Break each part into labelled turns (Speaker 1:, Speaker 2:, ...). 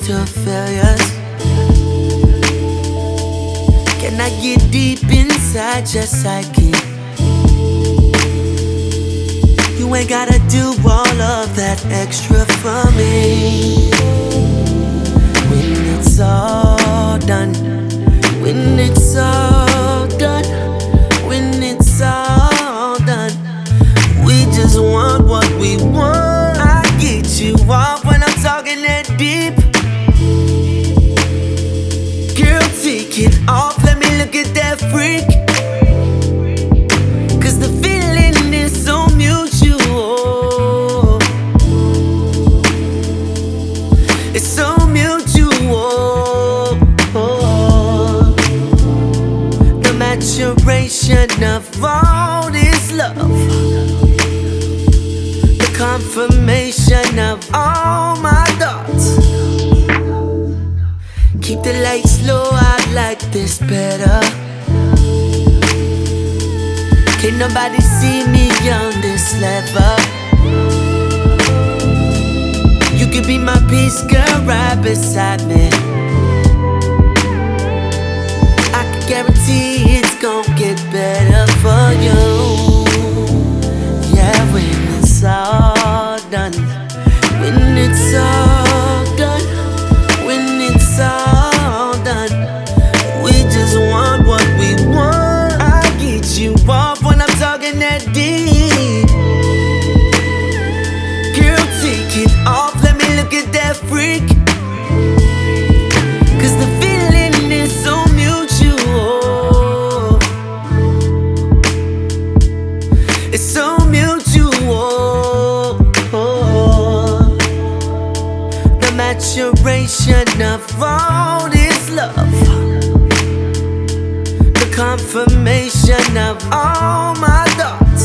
Speaker 1: to failures. Can I get deep inside your psyche? You ain't gotta do all of that extra for me. When it's all done, when it's all done, when it's all done, we just want what we want. I get you off when I'm talking that deep. Girl, take it off, let me look at that freak. Cause the feeling is so mutual. It's so mutual. The maturation of all this love, the confirmation of all my thoughts. Keep the lights low, I like this better. Can't nobody see me on this level. You could be my peace, girl, right beside me. I can guarantee it's gon' get better for you. Yeah, when it's all done, when it's all done, when it's all done, we just want what we want. I get you off when I'm talking that deep. Girl, take it off, let me look at that freak. Cause the feeling is so mutual. It's so mutual. The maturation of all this love, the confirmation of all my thoughts.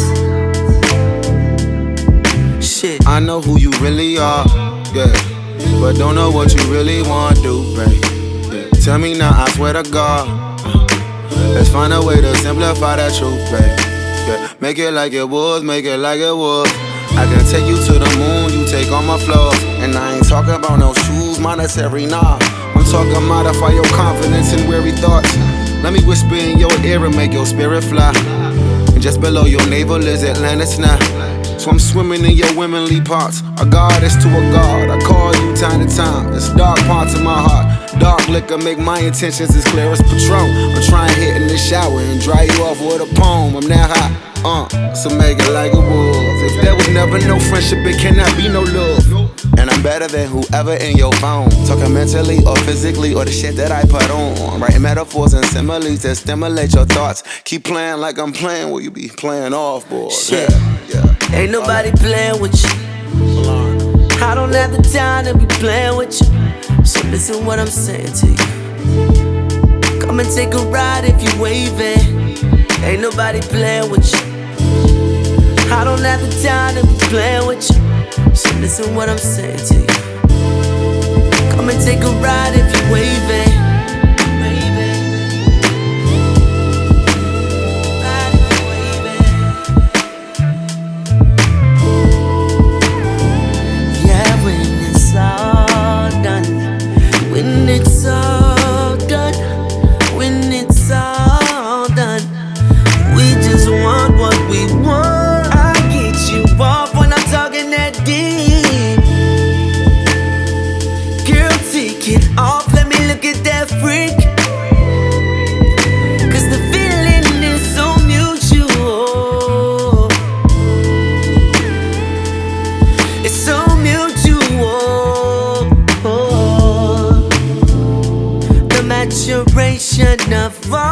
Speaker 1: Shit,
Speaker 2: I know who you really are, yeah, but don't know what you really want to do, babe. Yeah. Tell me now, I swear to God. Let's find a way to simplify that truth, babe. Yeah. Make it like it was, make it like it was. I can take you to the moon, you take all my flaws. And I ain't talking about no shoes, monetary, nah. I'm talking modify your confidence and weary thoughts. Let me whisper in your ear and make your spirit fly. And just below your navel is Atlantis now. So I'm swimming in your womanly parts. A goddess to a god, I call you time to time. It's dark parts of my heart. Dark liquor make my intentions as clear as Patron. I'm trying to hit in the shower and dry you off with a poem. I'm that hot, so make it like it was. If there was never no friendship, it cannot be no love. And I'm better than whoever in your phone. Talking mentally or physically or the shit that I put on. Writing metaphors and similes that stimulate your thoughts. Keep playing like I'm playing, will you be playing off, boy?
Speaker 1: shit.
Speaker 2: Yeah.
Speaker 1: Ain't nobody playing with you. I don't have the time to be playing with you. So listen what I'm saying to you. Come and take a ride if you waving. Ain't nobody playing with you. I don't have the time to be playing with you. So listen what I'm saying to you. Come and take a ride if you waving. Ride if you waving. Yeah, when it's all done, when it's all done, when it's all done, we just want what we want. I get you off when I'm talking that deep. Girl, take it off, let me look at that freak. Cause the feeling is so mutual. It's so mutual. The maturation of all